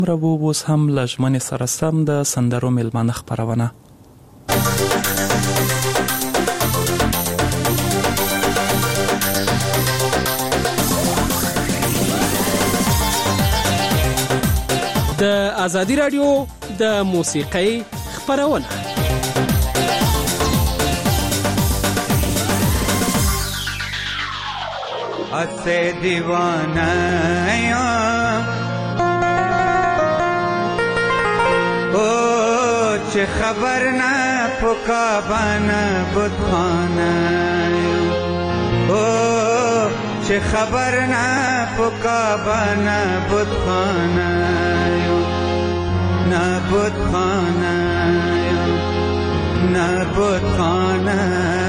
مربو اوس هم له ژمنې سره سم د سندرو میلمانه خپرونه. د آزادی رادیو د موسیقۍ خپرونه. اسے دیوانہ او چه خبر نه پکابانه بودخانه او چه خبر نه پکابانه بودخانه نه بودخانه نه بودخانه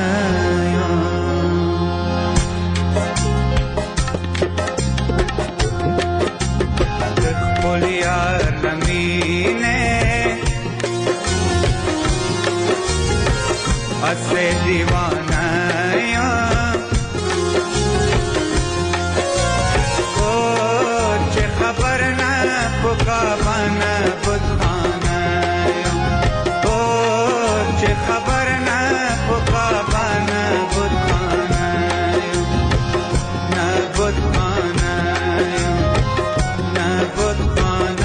یار رمینه اسے دیوانہ او چه خبر نه پکابانه بودخانه او چه خبر نه پکابانه بودخانه نه بودخانه نه بودخانه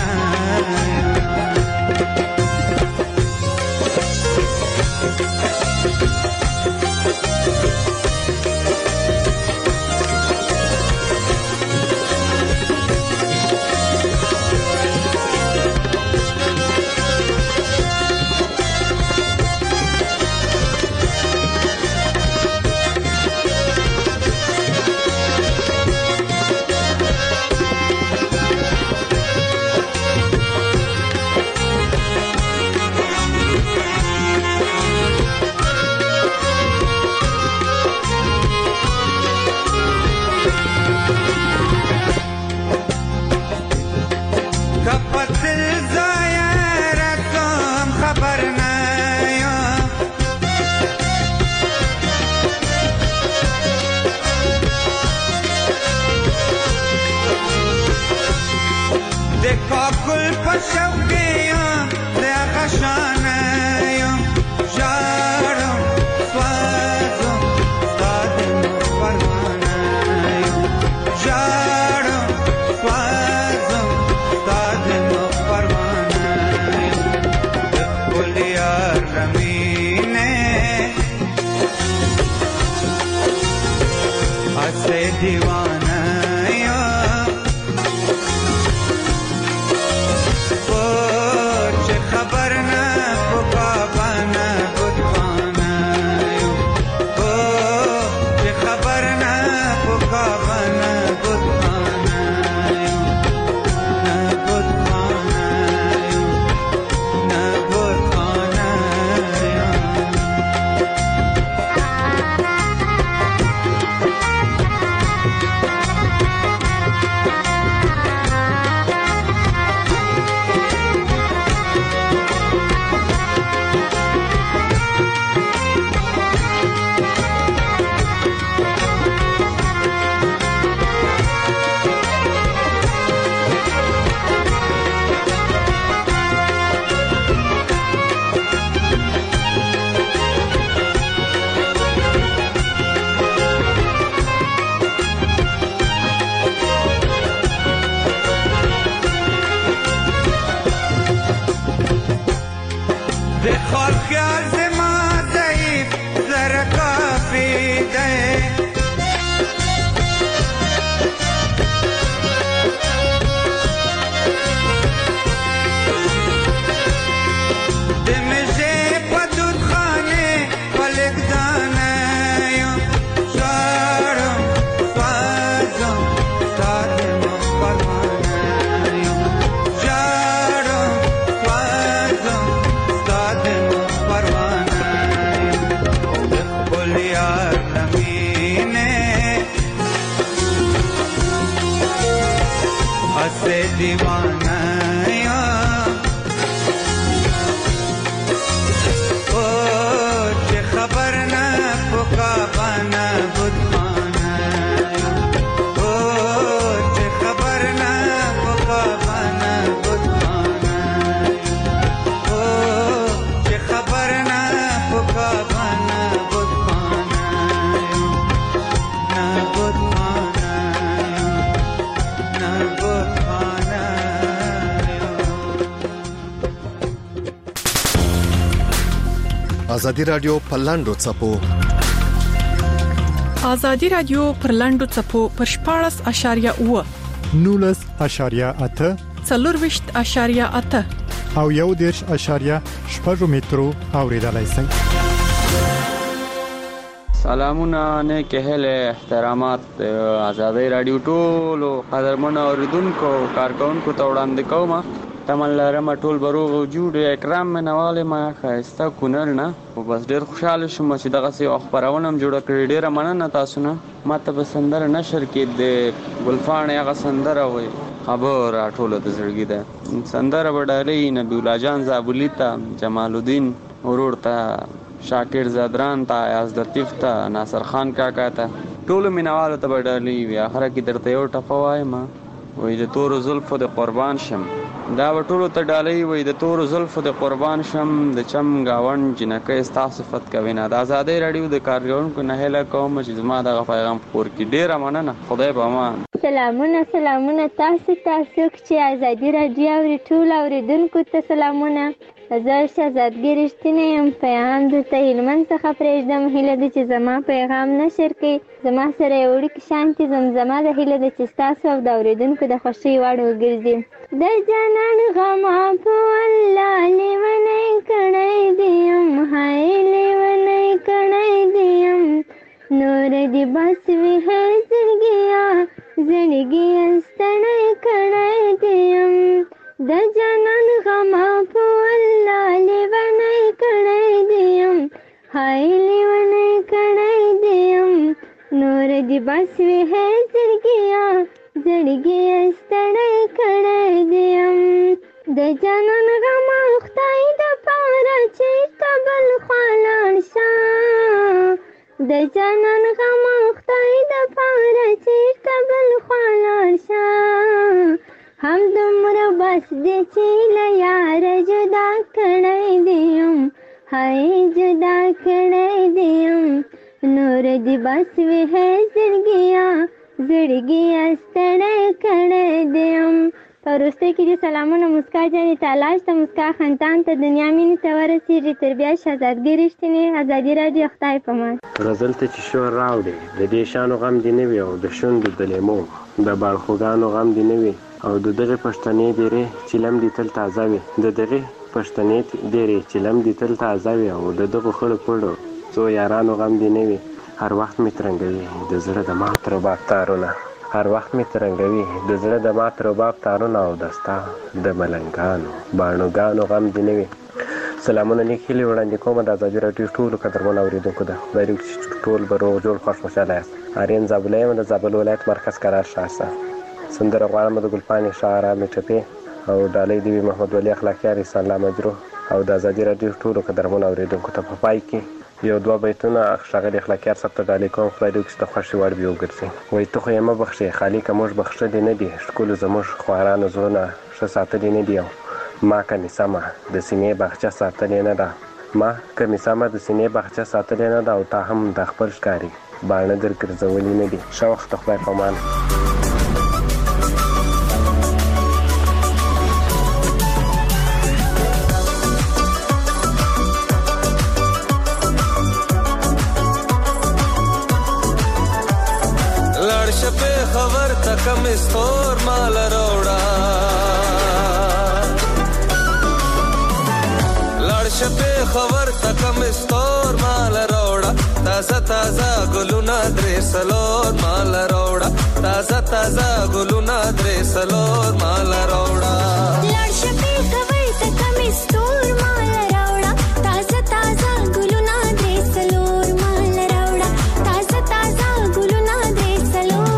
دیوانہ او چه خبر نه پکابانه بودخانه او چه خبر نه پکابانه بودخانه ازادي رادیو په لاندو چپو ازادي رادیو پر لاندو چپو پر 14.8 19.8 4.8 او 1.8 مترو اوریدلای شئ. سلامونه نیک اهل احترامات ازادي رادیو ټولو قدرمن اوریدونکو کارکونکو ته وړاندې کوم. تمن لرم ټول بروغ وجود اکرام منواله ما خاسته کونل نه او بس ډیر خوشاله شوم چې دغه سي خبرونه جوړ کړی. ډیر مننه تاسو نه. ماته به سندر نشر کې د ګلفان هغه سندر وي خبر ټول د زړګي ده. سندر وډالې نبی الله جان زابلی ته جمال الدین ورور ته شاکر زادران ته یاز لطیف ته ناصر خان کاکا ته ټول منواله ته وډالې وی اخره کې درته یو ټپه وایم وې د تور زلفو د قربان شم. دا ټولو ته ډالۍ وې د تور زلفو د قربان شم د چم گاون جنکه ستا صفت کوي نه. د ازادي رادیو د کارګرونکو نه هله کوم چې زما د پیغام پور کې ډیره مننه. خدای به امان. سلامونه تاسو چې ازادي رادیو اوري ټول اوریدونکو ته سلامونه. زه شهزادګۍ رښتینی یم. پیغام درته هلمند څخه پرېږدم. هیله ده چې زما پیغام نشر کړئ. زما سره یو وړوکی شانتې زمزمه ده. هیله ده چې ستاسو او د اوریدونکو د خوښۍ وړ وګرځي. د جانان غم په الله لیونی کړی دی یم. های لیونی کړی دی یم. نور دې بس وي هی زړګیا زړګیا ستړی کړی دی یم. د جانان غم په الله لیونی کړی دی یم. های لیونی کړی دی یم. نور دې بس وي هی زړګیا زړګیا ستړی کړی دی یم. د جانان غم خدای د پاره چې کبل خوا لاړ شه. د جانان غم خدای د پاره چې کبل خوا لاړ شه. هم دومره بس دی چې له یاره جدا کړی دی یم. های جدا کړی دی یم. نور دې بس وي هی زړګیا زړګیا ستړی کړی دی یم. په وروستۍ کې دې سلامونه مسکا جانې تالاش ته مسکا خندان ته دنیا مینې ته ورسېږي. تر بیا شهزادګۍ رښتینې ازادي رادیو خدای په امان. غزل ته چې شور راوړې د دې شانو غم دې نه وي او د شونډو د لیمو د باړخوګانو غم دې نه وي او د دغې پښتنې ډېرې چیلم دې تل تازه وي. د دغې پښتنې ډېرې چیلم دې تل تازه وي او د دغو خړو پړو څو یارانو غم دې نه وي. هر وخت مې ترنګوي د زړه د مات رباب تارونه. هر وخت مې ترنګوي د زړه د مات رباب تارونه او د ستا د ملنګانو باڼوګانو غم دې نه وي. سلامونه نیک هیلې وړاندې کومه د ازادي راډیو ټولو قدرمنو اورېدونکو ده. خدای دې وکړي چې ټول به روغ جوړ خوښ خوشحاله یاست. آرین زابله یم د زابل ولایت مرکز قرار شاسته. سندره غواړم د ګلپانې شاعره مې ټپې او ډالۍ دې وي محمد ولی اخلاقیار ایسا الله مجروح او د ازادي راډیو ټولو قدرمنو اورېدونکو ته. په پای کې یو دوه بیتونه ښاغلي اخلاقیار صاحب ته ډالۍ کوم. خدای دې وکړي چې د خوښې وړ وي وګرځي. وایي ته خو یې مه بخښې خالقه موږ بخښلي نه دي. ښکلو زموږ خوارانو زړونه ښه ساتلي نه دي او ما کمې سمه د سینې باغچه ساتلې نه ده. ما کمې سمه د سینې باغچه ساتلې نه ده او تا هم د خپل ښکاري باڼه در ګرځولي نه دي. ښه وخت خدای په امان. خبر تکم استور مال روڑا لړش په خبر تکم استور مال روڑا. تازه تازه ګلونه درې سلور مال روڑا. تازه تازه ګلونه درې سلور مال روڑا. لړش په خبر تکم استور مال روڑا. تازه تازه ګلونه درې سلور مال روڑا. تازه تازه ګلونه درې سلور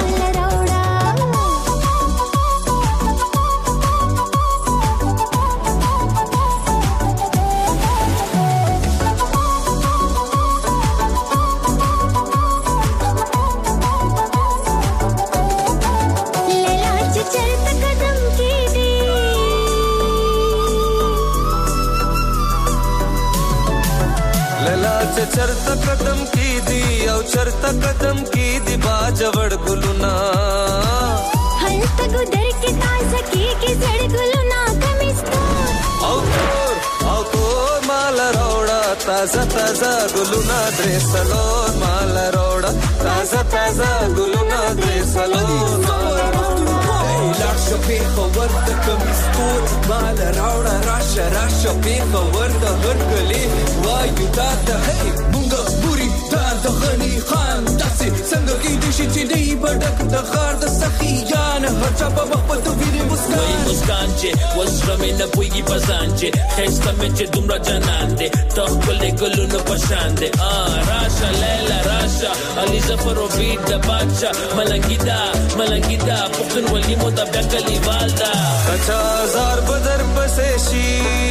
چرته قدم کی دی او چرته قدم کی دی باجوړ ګلونا. هلته ګدر کې تازه کی زړ ګلونا کمستور او تور مال روڑا. تازه تازه ګلونه درې څلور مال راوړه تازه تازه ګلونه درې څلور مال راوړه لاړ شه پېښور ته کمیسکور مال راوړه راشه راشه پېښور ته هرکلي وایو تا ته مونږ بوري تا د غني خان داسې څنګه کېدای شي چې نه یې به ډک د غار د سخیان هر چا په مخ به تو وینې مسکان چې اوس زړه مې نه پوهېږي په ځان چې ښایسته مې چې دومره جانان دی ته ښکلې ګلونو په شان دی راشه لیلا راشه علي ظفر و بیت د بادشاه ملنګي دا پښتونولي مو د بیا کلیوال ده کچا هزار به در پسې شي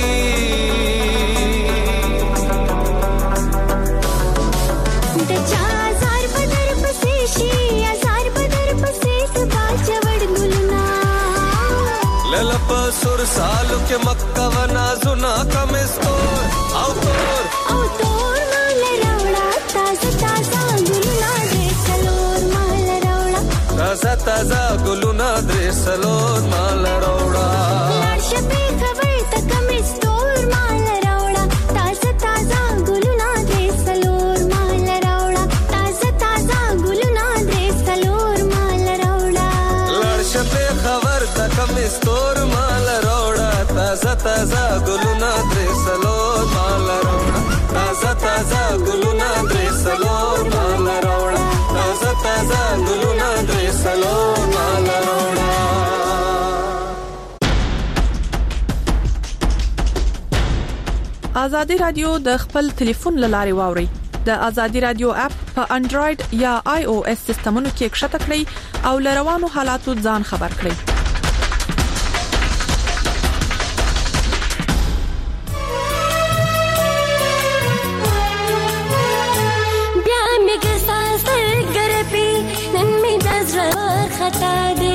للپ سر سالو کے مکہ و نازونا کم اسکور او تور مال روڑا تازہ تازہ گلونا درے سلور مال روڑا تازہ تازہ گلونا درے سلور مال روڑا لاش پہ خبر تکم اسکور مال روڑا تازہ تازہ گلونا درے سلور مال روڑا تازہ تازہ گلونا درے سلور مال روڑا لاش پہ خبر تکم اسکور مال روڑا تازہ تازہ گلونا درے سلور مال روڑا تازہ تازہ گلونا درے سلور مال روڑا تازہ تازہ گلونا درے سلور مال روڑا آزادی رادیو د خپل ټلیفون لارې واوري د آزادی رادیو اپ په انډراید یا آی او اس سیستمونو کې ښکته کړئ او لروانو حالاتو ځان خبر کړئ खता दे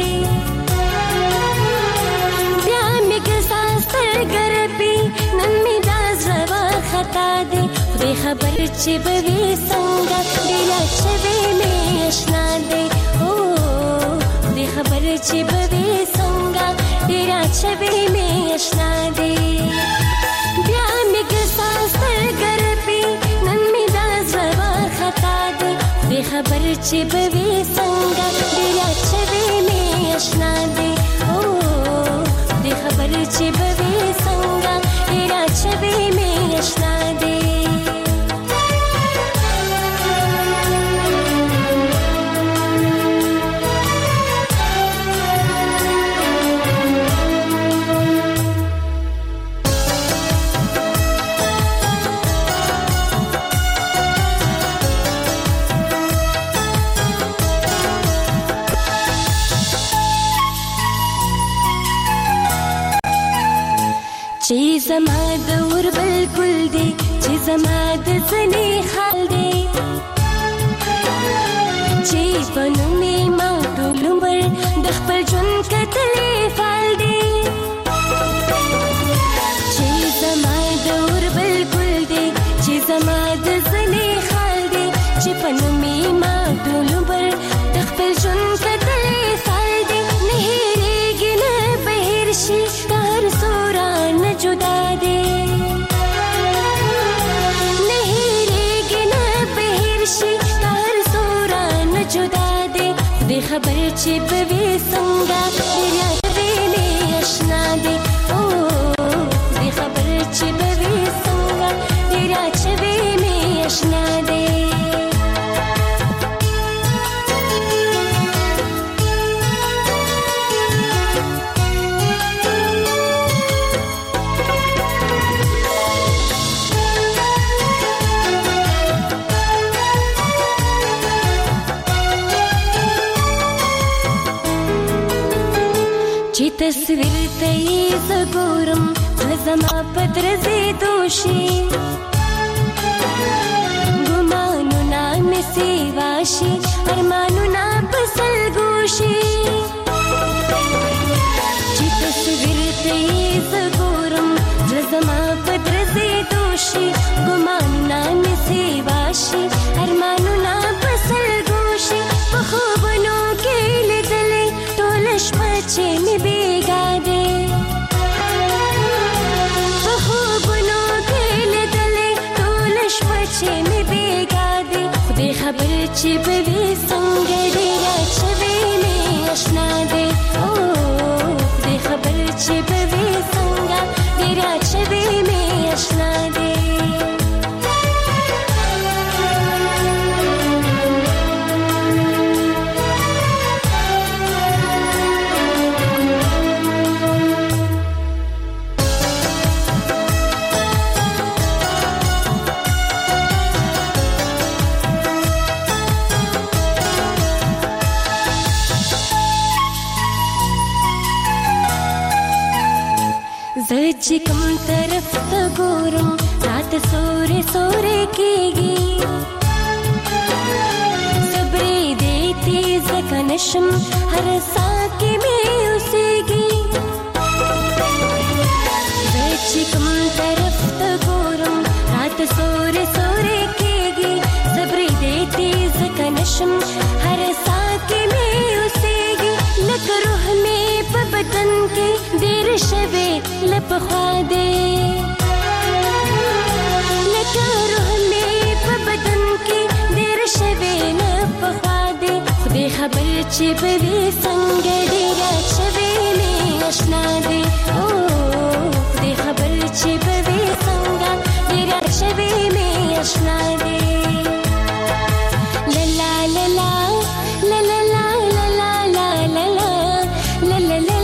बया में किसान सरगर पे नन्मी दास रवा खता दे खुदे खबर चिबवी संगा दिला चवे में अशना दे ओ खुदे खबर चिबवी संगा दिला चवे में अशना दे बया में किसान सरगर पे नन्मी दास रवा खता दे खुदे खबर चिबवी संगा दिला चवे में अशना दे ओ दे खबर चिबवे संगा तेरा चवे में अशना दे چې زما د ور بالکل دی چې زما د ځنې حال دی چې بنو می ما ټول عمر د خپل ژوند کتلې فال دی چې زما د ور بالکل دی چې زما د ځنې حال دی چې بنو می ما ټول عمر د خپل ژوند کتلې فال دی نه هېرېږي نه بهر شي کار سورا जुदा दे नहीं रेगी न बहिरशी तार सोरा न जुदा दे दे खबर चिबवे संगा दिया चवे में अशना दे ओ दे खबर चिबवे संगा दिया चवे में अशना दे چې تصویر ته یې زګورم زما پدر زی دوشي ګمانو نام سی واشي ارمانو نا پسل ګوشي چې تصویر ته یې زګورم زما پدر زی دوشي ګمانو نام سی واشي ارمانو نا پسل ګوشي په خوبونو کې لیدلې ټول شپه چې می بیګا دې په خوبونو کې لیدلې ټول چې به وي څنګه ډېره شوې مې اشنا دی خدای خبر چې به وي څنګه ډېره شوې مې اشنا دی زه چې کوم طرف ته ګورم راته سورې سورې کېږي صبرې دې تیز که نشم هر ساه کې مې اوسېږي زه چې کوم طرف ته ګورم راته سورې سورې کېږي صبرې دې تیز که نشم هر ساه کې مې اوسېږي لکه روح مې په بدن کې ډېر شوې لپخوا دی لکه روح مې په بدن کې ډېر شوې لپخوا دی خدای خبر چې به وي څنګه ډېره شوې مې اشنا دی خدای خبر چې به وي څنګه ډېره شوې مې اشنا دی لا لا لا لا لا لا لا لا لا لا لا لا لا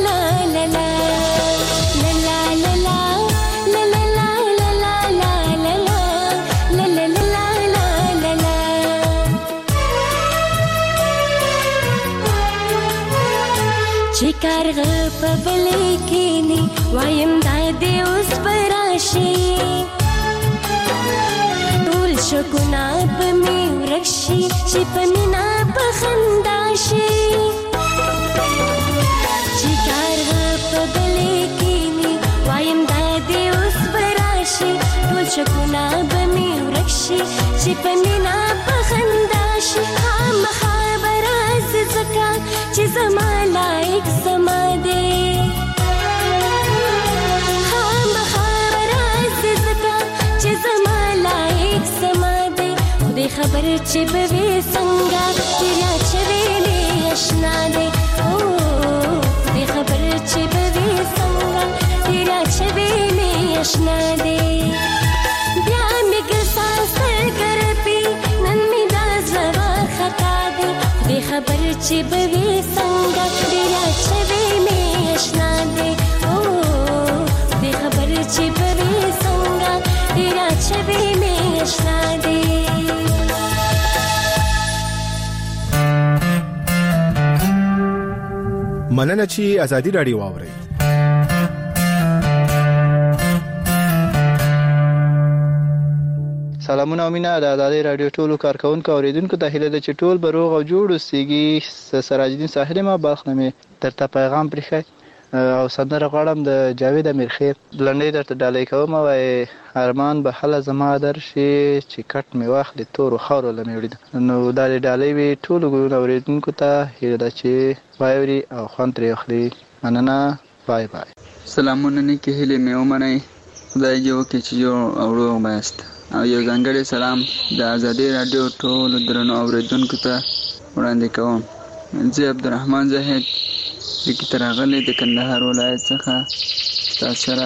چې کارغه په بلې کېني وایم دا دې اوس به راشي ټول شکونه به مې ورک شي چې په مینه په خندا شي چې کارغه په بلې کېني وایم دا دې اوس به راشي ټول شکونه به مې ورک شي چې په مینه په خندا شي خامخا به راشي ځکه چې زما لایق زما دی خامخا به راشي ځکه چې زما لایق زما دی خدای خبر چې به وي څنګه ډېره شوې مې اشنا دی خدای خبر چې به وي څنګه ډېره شوې مې اشنا دی بیا مې ګرځا سترګرپي نن مې دا زړه خطا دی خدای خبر چې به وي څنګه ډېره شوې مې اشنا دی خدای خبر چې به وي څنګه ډېره شوې مې اشنا دی مننه چې ازادي راډیو واورئ سلامونه او مینه د ازادي راډیو ټولو کارکونکو اوریدونکو ته هیله ده چې ټول به روغ او جوړ اوسئ. سراج الدین ساحل ما باخنمه درته پیغام پرېښی او سندره غواړم د جاوید امیرخیل لنډۍ درته ډالۍ کوم وای ارمان به هله زما درشي چې کټ مې واخلې تورو خاورو له مې وړي نو دا ډالۍ وي ټولو اوریدونکو ته هیله ده چې واوري او خوند ترې واخلي. مننه. بای بای. سلامونه نیکې هیلې مې ومنئ. خدای دې وکړي چې جوړ او روغ بایاست. او یو ځانګړی سلام د ازادي راډیو ټولو درنو اوریدونکو ته وړاندې کوم. زه عبدالرحمن زاهد لیکي ته راغلی د کندهار ولایت څخه تاسو سره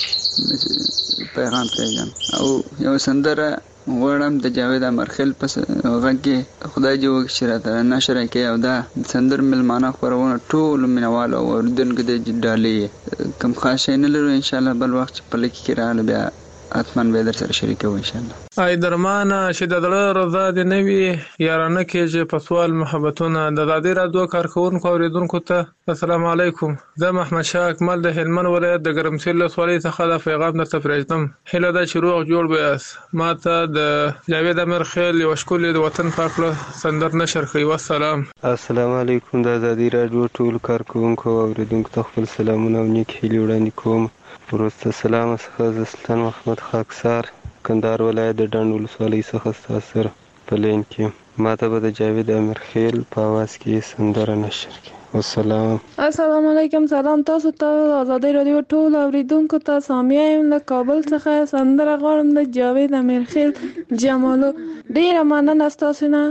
پیغام پرېږدم او یو سندره غواړم د جاوید امیرخیل په غږ کې خدای دې وکړي چې راته نشر یې کړي او دا سندر مېلمانه خپرونه ټولو مینهوالو او اورېدونکو ته ډالۍ کوم خاص شی نه لرو. انشاءالله بل وخت چې په لیک کې راغله بیا حتما به در سره شریکو انشاءالله. ای درمانه چې د زړه رضا دې نه وي یارانه کېږي په سوال محبتونه. د ازادي راډیو کارکوونکو اوریدونکو ته السلام علیکم. زه محمد شاه اکمل د هلمند ولایت د ګرمسیر ولسوالۍ څخه د پیغام درته پرېږدم. هیله ده چې روغ جوړ به یاست. ما ته د جاوید امیرخیل یو ښکلې د وطن پاک سندر نشر کړئ. والسلام. السلام علیکم. د ازادي راډیو ټول کارکوونکو اوریدونکو ته خپل سلامونه او نیک هیلې وړاندې کوم. وروسته سلام څخه د سلطان محمد خاکسار کندهار ولایت د ډنډ ولسوالۍ څخه ستاسو سره په لین کې ما ته به د جاوید امیرخیل په اواز کې سندره نشر کړي. والسلام. السلام علیکم. سلام تاسو ته آزادۍ رادیو ټول اوریدونکو ته. سامیه یم له کابل څخه. سندره غواړم د جاوید امیرخیل جمالو. ډیره مننه ستاسو نه.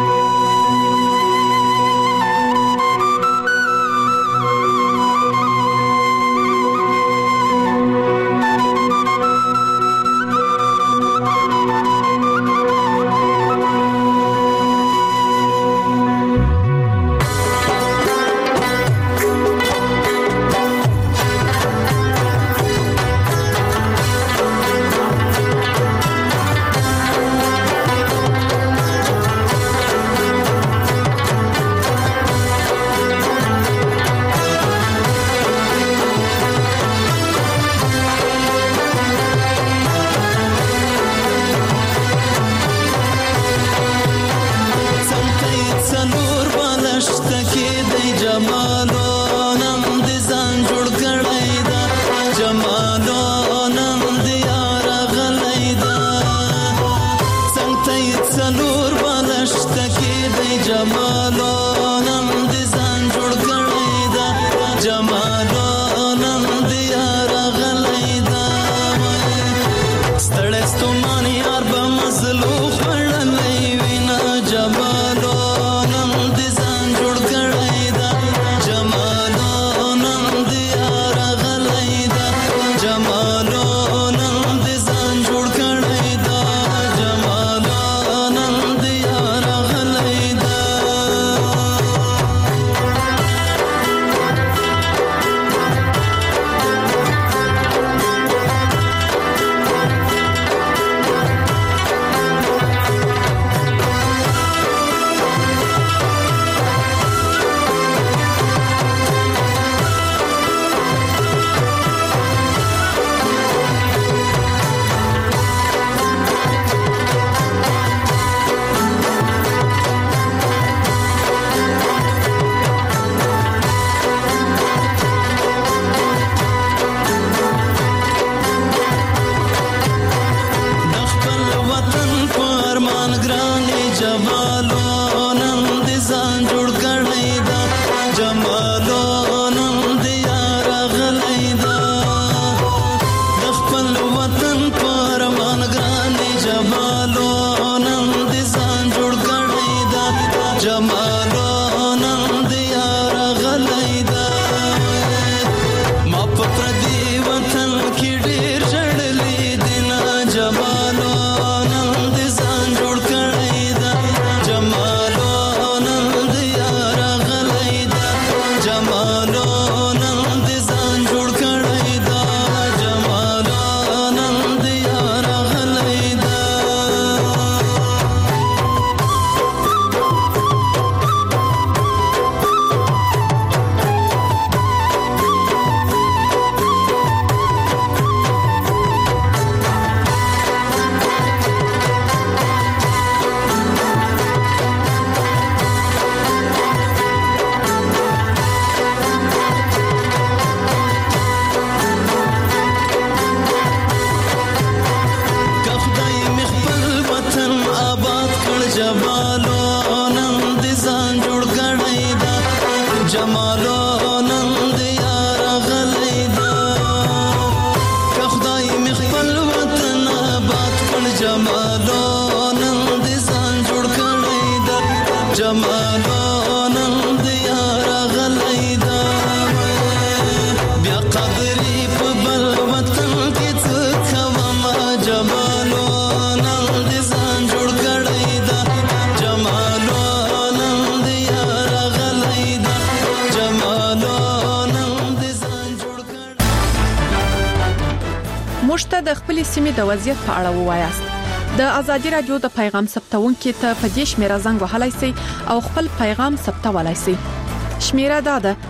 موږ د خپل سیمې د وضعیت په اړه ووایاست. د ازادي رادیو د پیغام ثبتونکو ته په دې شمیره زنګ وهلای شئ او خپل پیغام ثبتولای شئ. شمیره دا ده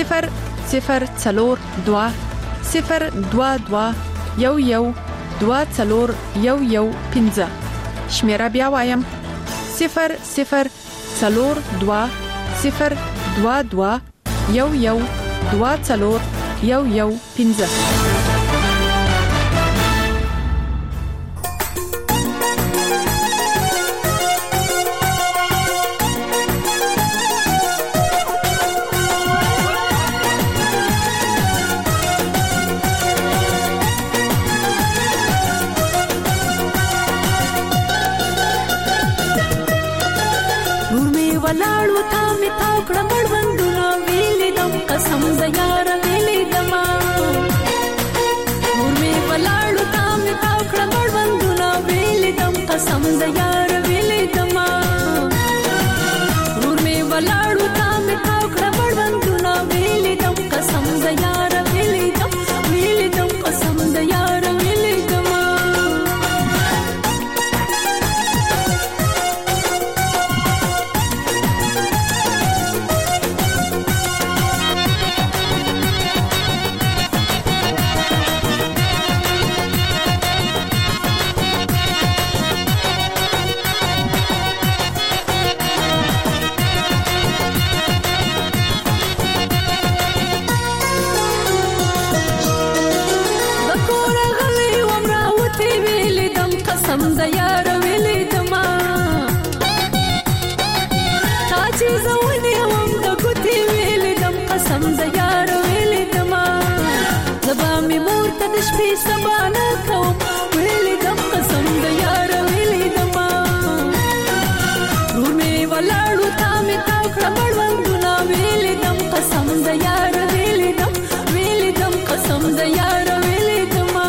002 022 11 24 شمیره بیا وایم 002 022 11 24 ولاړو تا می تاو کړه مړوندونه ویلې دم قسم د یار ویلې دما نور می ولاړو تا می تاو کړه مړوندونه ویلې دم قسم د یار ویلې دما نور می ولاړو تا می تاو کړه مړوندونه ویلې دم قسم د یار ویلې دم قسم د یار ویلې دما قسم د یار ویلې دما تا چې زونې وم د ګوتې ویلې دم قسم د یار ویلې دما زبا می مور ته د شپې سبا نه کوم ویلې دم قسم د یار ویلې دما نور می ولاړو تا می تاو کړه مړوندونه ویلې دم قسم د یار ویلې دم قسم د یار ویلې دما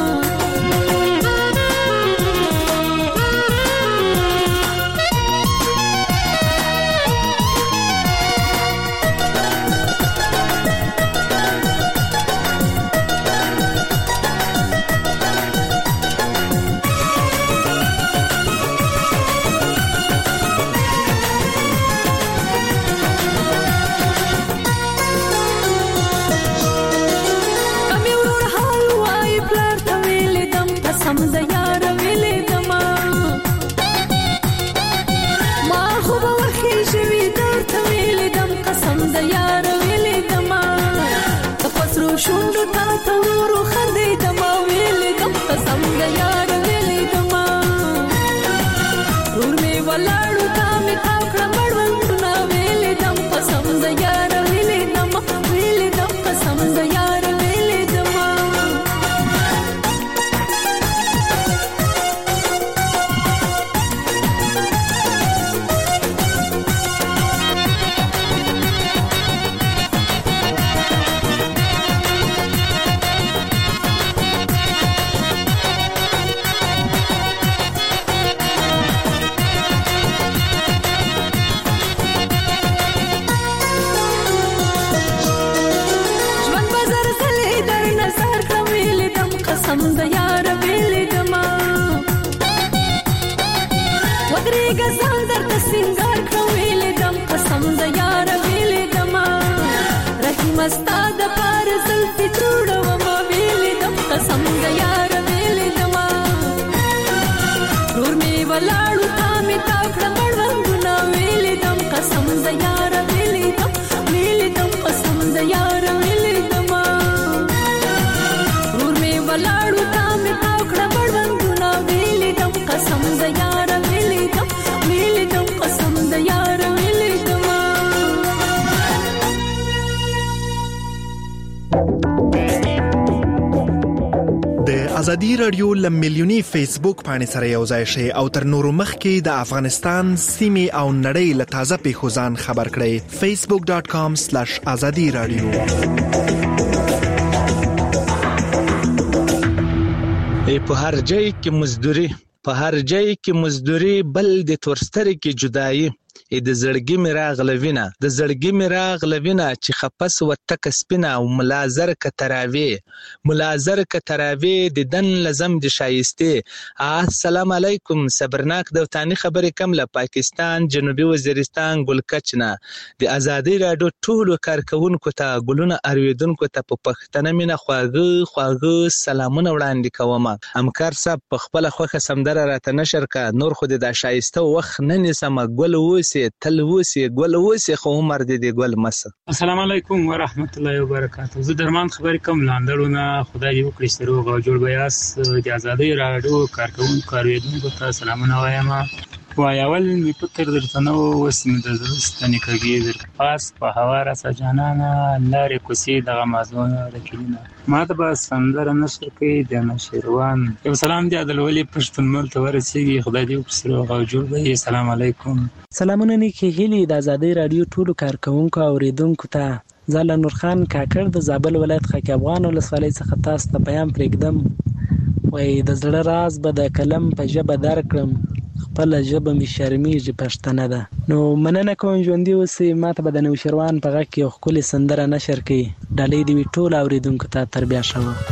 قسم د یار ویلې دما ما خو به وخی شوي درته ویلې دم قسم د یار ویلې دما د پسرو شونډو تا ته ورو خندې دما ویلې دم قسم د یار ویلې دما ور می ولاړو تا می تاو کړه مړوندونه ویلې دم قسم د یار ویلې دما ویلې دم قسم د یار ویلې دما قسم د یار ویلې دما ودرېږه ځان درته سینګار کړم ویلې دم قسم د یار ویلې دما رحیمه ستا دپاره زلفې جوړومه ویلې دم قسم د یار ویلې دما ورور مې ولاړو تا مې تاو کړه مړوندونه ویلې دم قسم د یار ویلې دم قسم د یار ویلې دما ورور مې ولاړو تا مې تاو کړه مړوندونه ویلې دم قسم د یار ویلې دم قسم د یار ویلې دما د ازادي رادیو لملیونی فیسبوک باندې سره یو ځای شي او تر نورو مخکې د افغانستان سیمې او نړۍ له تازه پیښو ځان خبر کړئ facebook.com/azadi radio په هر ځای کې مزدوري بل د تورستري کې جدایي د زړګي مراغلوینه چې خپس وتک سپینه او ملازر کتراوی د دن لزم د شایسته. السلام علیکم. صبرناک دوتانی خبرې کم له پاکستان جنوبي وزیرستان ګلکچنه د ازادي رادیو ټولو کارکونکو ته ګلونه ارویدونکو ته په پښتنه مینه خواږه سلامونه وړاندې کوم. همکار صاحب په خپل خوخه سمدره راته نشر کا نور خو د شایسته وخت نه نسمه ګل تل وسی ګل وسی خو عمر دې ګل مس. السلام علیکم ورحمت الله وبرکاته. زه درمان خبرې کوم لاندړونه خدای دې وکړي ستروغ او جوړ بیاس د ازادي رادیو کارکونکو ته سلامونه وایم. وای اول می فکر درته نو اوس مې د زړه ستنې کږې در پاس په هوا راسه جانانه لارې کوڅې دغه مازونه رکیلینه ما ته به سندره نشر کوي د نشیروان یو سلام دی عدالولي پښتون ملک ته ورسېږي خدای دې وبسره او جوړ وي. السلام علیکم. سلامونه نیکې هیلې د ازادۍ رادیو ټولو کارکونکو او اوریدونکو ته. زه نور خان کاکړ د زابل ولایت خاک افغان ولسوالۍ څخه تاسو ته پیغام پرېږدم. وای د زړه راز به د قلم په ژبه درکړم، خپل ژبه می شرمېږي پښتنه ده. نو مننه کوم ژوندي اوسئ. ماته به د نوشیروان په غږ کې یو ښکلې سندره نشر کړي. ډالۍ دې وي ټولو اورېدونکو ته. تر بیا ښه وه.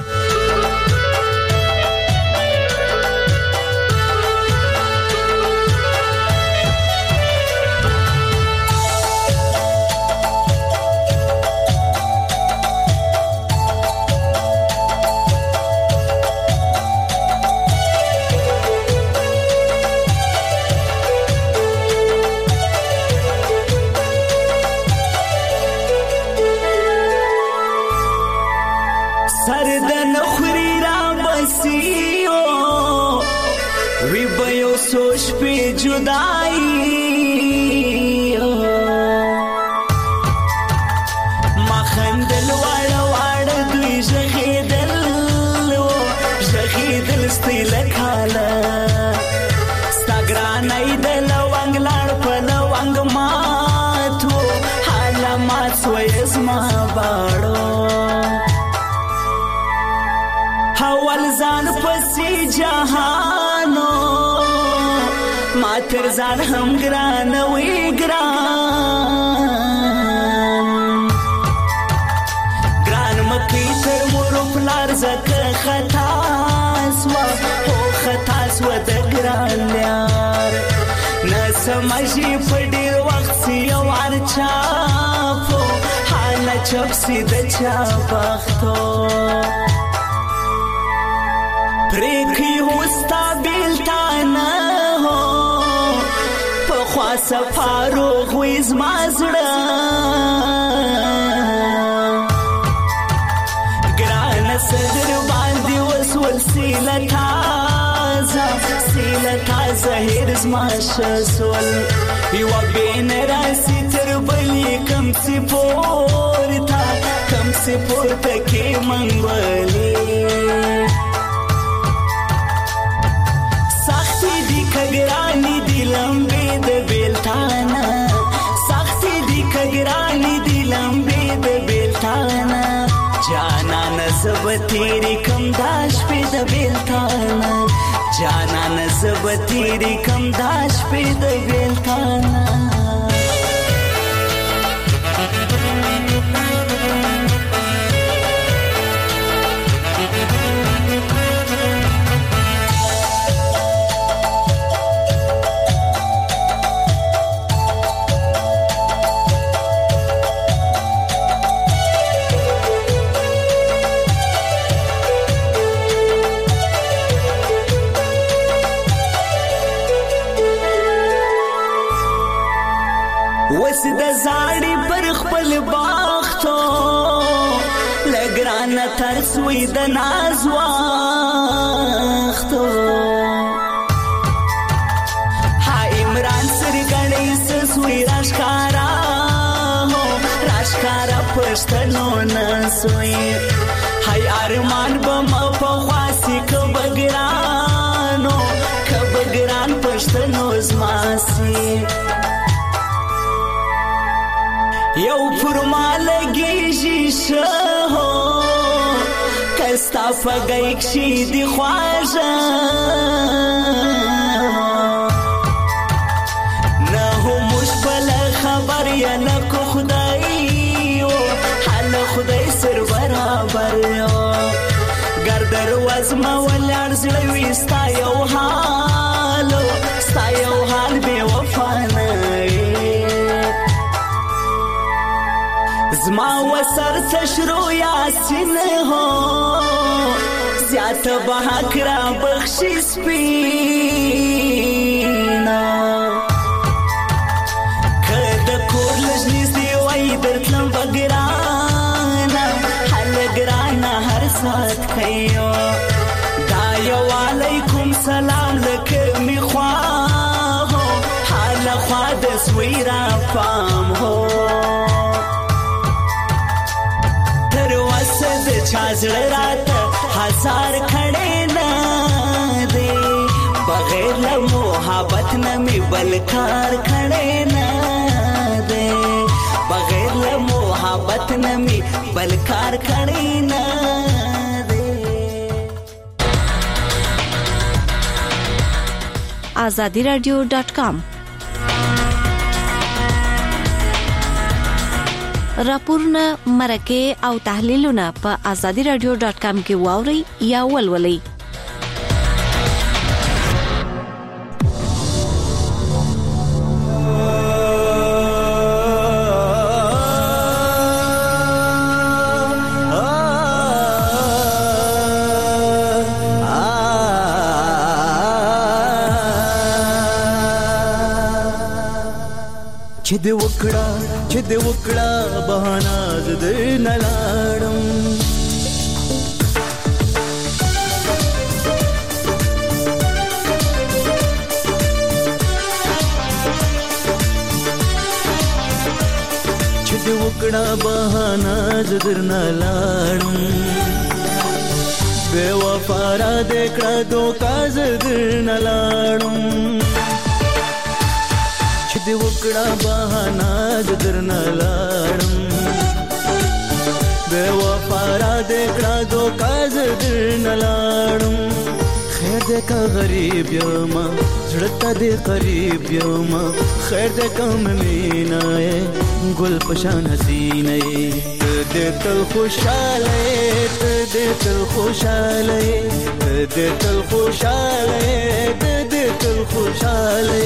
تر ځان هم ګران وی ګران مکی تر مور پلار زکه خطا سوا او خطا سوا د ګران یار نه سمجي په ډیر وخت یو ور چاپو حال چپ سي د چا بختو پرېږي هوستا بیلتانه سفارو غویز مازړه ګران صدر باندې وسول سیله تازه هرز ماشسول یو بین راسی تر بلی کم سی پورتا کې منګولې سختي دی کګرانی دی لمبې د بیلتانا سختي دی کګرانی دی لمبې د بیلتانا جانا نزب تیری کم داش په د بیلتانا جانا نزب تیری کم داش په د بیلتانا ترسوی د ناز وختو ها عمران سرګړې سوی راشکارا پښتنو نسوی هاي ارمان بم په خاصي کبګران پښتنو زماسي یو فرمالګي شیشه ستا فگئی کشی دی خواجه نهو مشبل خبر یا نکو خدایو حال خدای سر برابر گردر وزما ولار زلوی ستا یو حال بی وفانای زما وسر تشرو یاسین هو زیات بحق را بخشی سپینا کد کور لجنیز دیوائی درتلم بگرانا حل گرانا هر سات خیو دایو علیکم سلام لکمی خواهو خوا د سویرا پام هو تر وسد چازړ رات هزار کړي نه دي بغیر له محبت نه می بلکار کړي نه دي بغیر له محبت نه می بلکار کړي نه azadiradio.com راپورونه مرکه او تحلیلونه په azadiradio.com کې واوري یا ولولئ. چې د وکړه بهانا زد نلاړم چې د وکړه بهانا زد نلاړم بے وفا را دکړه دوکا زد نلاړم د وکړه بهانا درنه لاړم بے وفا را دکړه دوکا درنه لاړم خیر دې کا غریب یم زړه ته دې قریب یم خیر دې کم مینای ګل پشان حسینه دې تل خوشاله دې تل خوشاله دې تل خوشاله دې تل خوشاله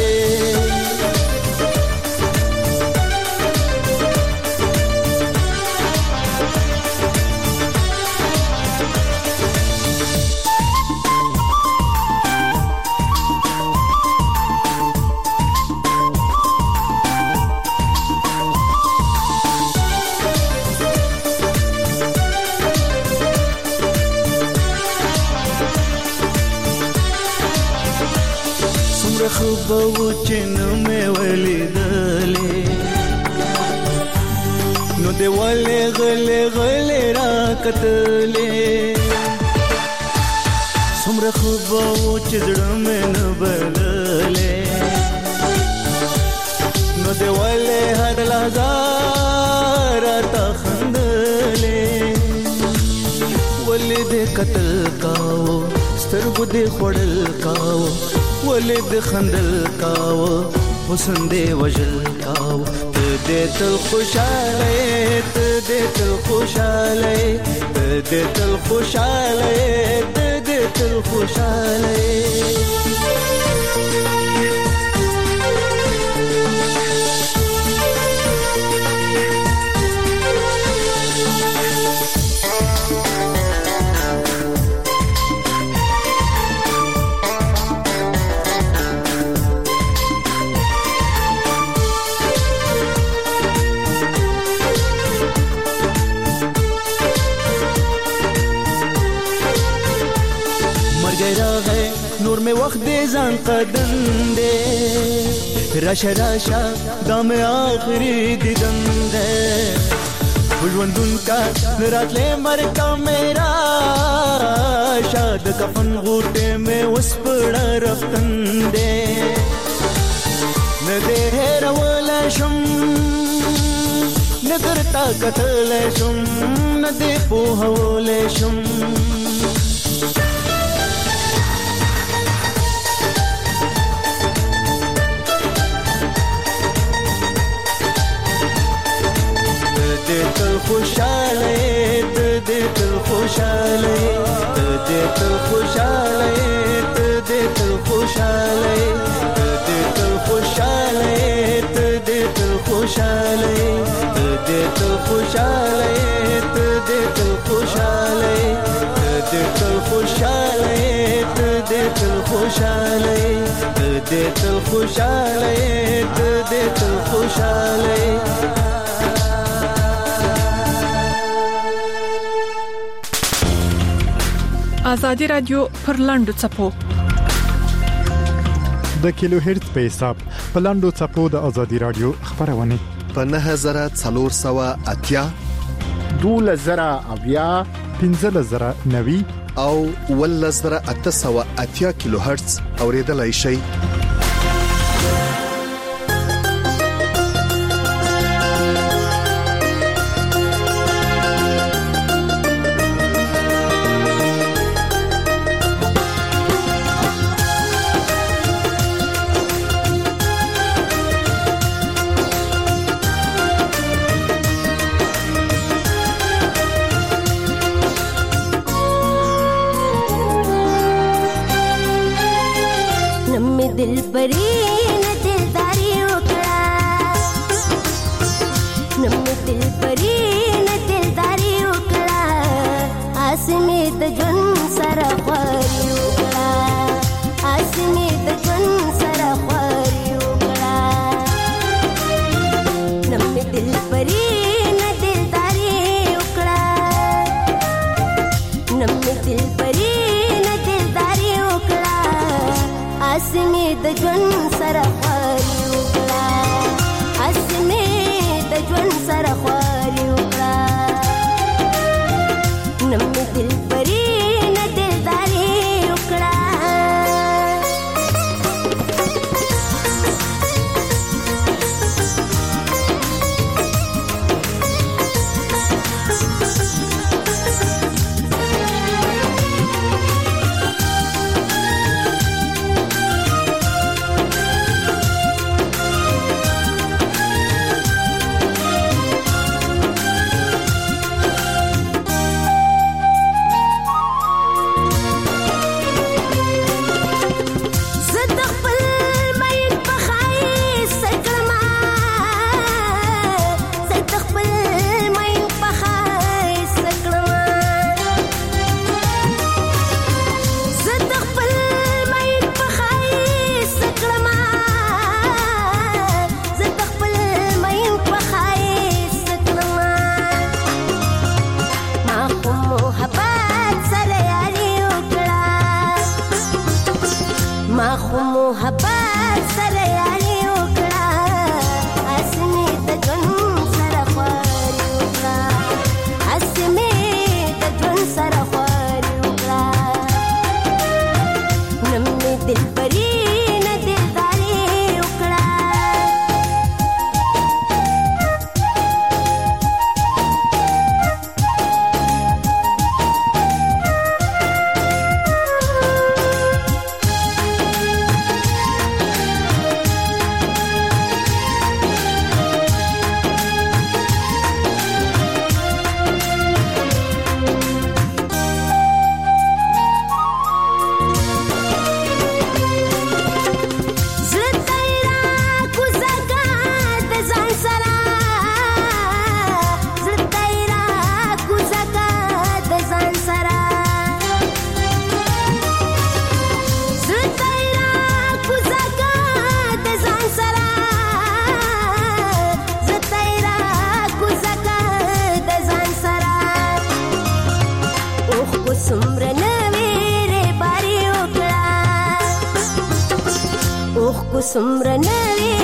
خبو چنو میں ولیدلې نو دی ولې غلې غلې را کتلې څومره خبو چې زړه مې نه بدلې نو دی ولې هر لحظه راته خندلې ولې دې قتل کاو سترګو دې خوړل کاو ولې د خندل کاو حسن دې وجل کاو ته دې تل خوشاله ته دې تل خوشاله ته دې تل خوشاله ته دې تل خوشاله نور میں وقت دے زان قدم دے راشا راشا دام آخری دیدن دے بجوندون کا رات لے مر کا میرا شاد کفن غوٹے میں وسپڑا رفتن دے ندے رولا شم نگرتا قتل شم ندے پوہول شم دې تل خوشاله دې تل خوشاله دې تل خوشاله دې تل خوشاله دې تل خوشاله دې تل خوشاله دې تل خوشاله دې تل خوشاله دې تل خوشاله دې تل خوشاله دې تل خوشاله دې تل خوشاله آزادی رادیو پر لاندو چپو د کیلو هرتز په حساب په لاندو چپو د ازادي رادیو خبرونه په 9480 12090 15090 او 11880 کیلو هرتز اوریدلای شئ. दिल परी न दिलदारी उकड़ा नम दिल परी न दिलदारी उकड़ा आसमेत जन सरा ख्वारी उकड़ा आसमेत जन सरा ख्वारी उकड़ा नम दिल परी न दिलदारी उकड़ा नम दिल परी न दिलदारी उकड़ा आसमे د ژوند سره خواري وکړه آسمه د ژوند سره خواري وکړه نم دل پرې نه دلداري وکړه سمرنوي